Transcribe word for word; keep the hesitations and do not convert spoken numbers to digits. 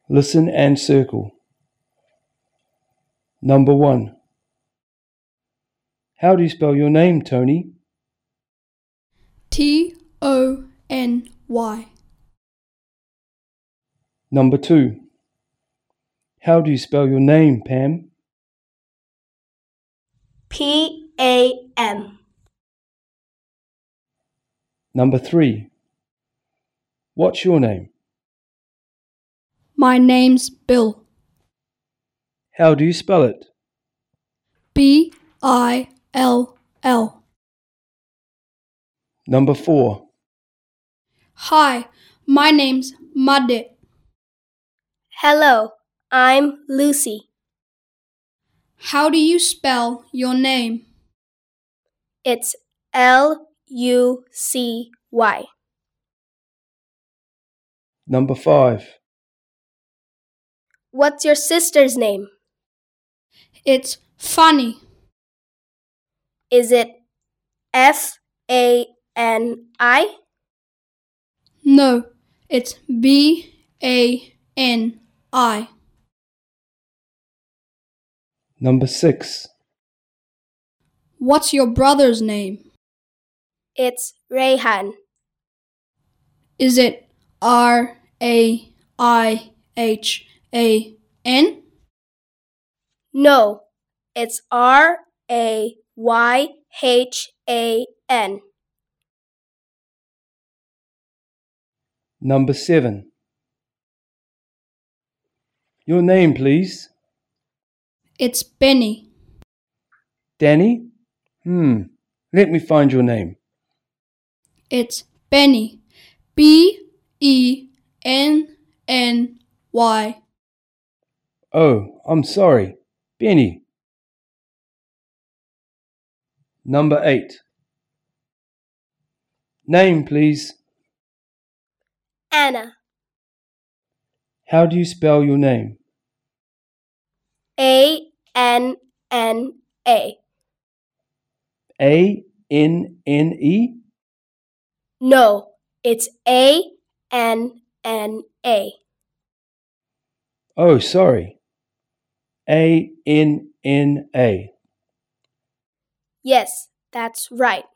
Listen and circle. Number one. How do you spell your name, Tony? T O N Y. Number two. How do you spell your name, Pam? P A M. Number three. What's your name? My name's Bill. How do you spell it? B I L L. Number four. Hi, my name's Madde. Hello, I'm Lucy. How do you spell your name? It's L U C Y. Number five. What's your sister's name? It's Fanny. Is it F A N I? No, it's B A N I. Number six. What's your brother's name? It's Rayhan. Is it R A I H A N? No, it's R A Y H A N. Number seven. Your name, please. It's Benny. Danny? Hmm. Let me find your name. It's Benny. B E N N Y. Oh, I'm sorry. Benny. Number eight. Name, please. Anna. How do you spell your name? A N N A. A N N E? No, it's A N N A. Oh, sorry. A N N A. Yes, that's right.